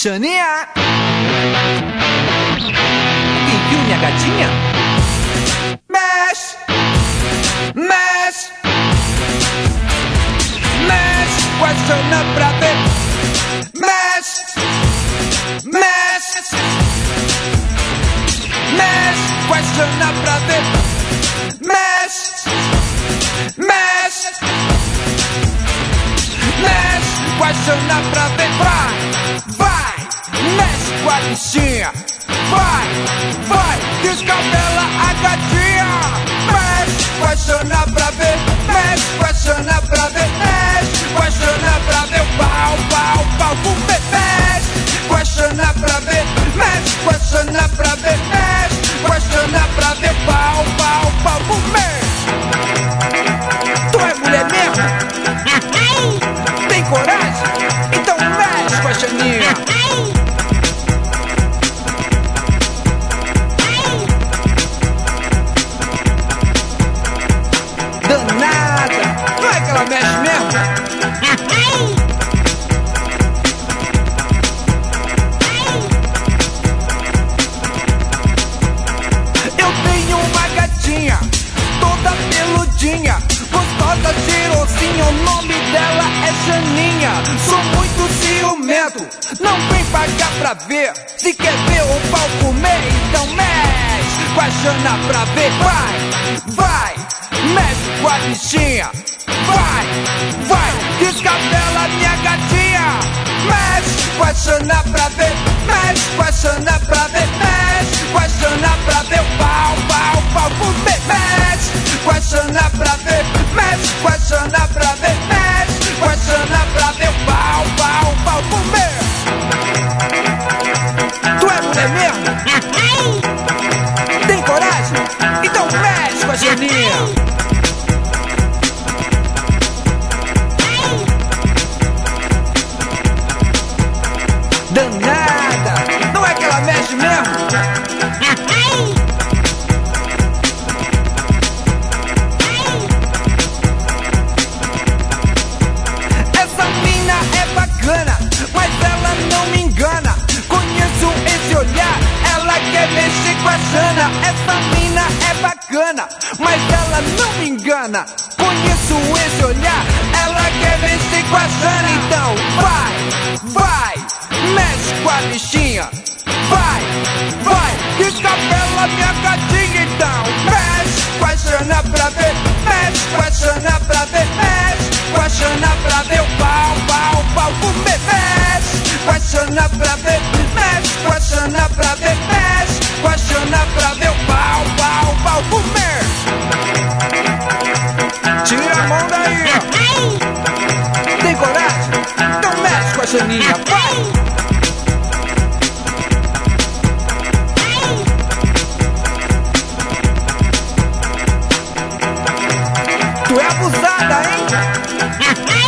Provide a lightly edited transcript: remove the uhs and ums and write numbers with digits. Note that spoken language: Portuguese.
Xaninha! E viu minha gatinha? Mexe! Mexe! Mexe com a Xana pra ver! Mexe! Mexe! Mexe com a Xana pra ver! Mexe! Mexe! Mexe com a Xana pra ver! Vai! Mexe com a bichinha! Vai! Descabela a gatinha! Mexe com a Xana pra ver! Mexe com a Xana pra ver! Mexe com a Xana pra ver! Pau! Mexe com a Xana pra ver! Mexe com a Xana pra ver! Mexe com a Xana pra ver! Pau! Mexe! Tu é mulher mesmo? Tem coragem? Então mexe com a Xaninha! Danada! Não é que ela mexe mesmo? Eu tenho uma gatinha, toda peludinha, gostosa, cheirosinha, o nome dela é Xaninha. Sou muito ciumento, não vem pagar pra ver. Se quer ver o pau comer, então mexe com a Xana pra ver. Vai, mexe com a bichinha. Vai, descabela minha gatinha. Mexe com a Xana pra ver. Mexe com a Xana pra ver. Mexe com a Xana pra ver. Pau, mexe com a Xana pra ver. Mexe com a Xana pra ver. Mexe com a Xana pra ver. Pau, mexe. Tu é mulher mesmo? Tem coragem? Então mexe com a Xaninha. Danada! Não é que ela mexe mesmo? Essa mina é bacana, mas ela não me engana. Conheço esse olhar, ela quer mexer com a Xana. Essa mina é bacana, mas ela não me engana. Conheço esse olhar, ela quer mexer com a Xana. Então vai, mexe com a bichinha. Vai, descabela minha gatinha. Então mexe com a Xana pra ver. Mexe com a Xana pra ver. Mexe com a Xana pra ver. O pau, mexe com a Xana pra ver. Mexe com a Xana pra ver. Mexe com a Xana pra ver. O pau, mexe. Tira a mão daí, ó. Tem coragem? Então mexe com a Xaninha. Vai! Tu é abusada, hein?